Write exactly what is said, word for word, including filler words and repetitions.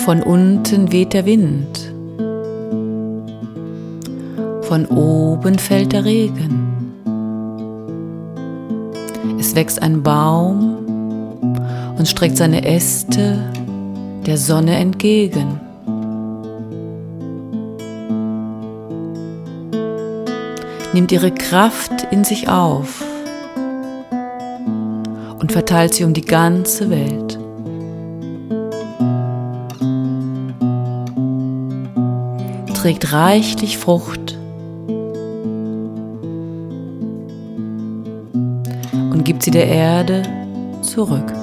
Von unten weht der Wind, von oben fällt der Regen. Es wächst ein Baum und streckt seine Äste der Sonne entgegen. Nimmt ihre Kraft in sich auf und verteilt sie um die ganze Welt. Trägt reichlich Frucht und gibt sie der Erde zurück.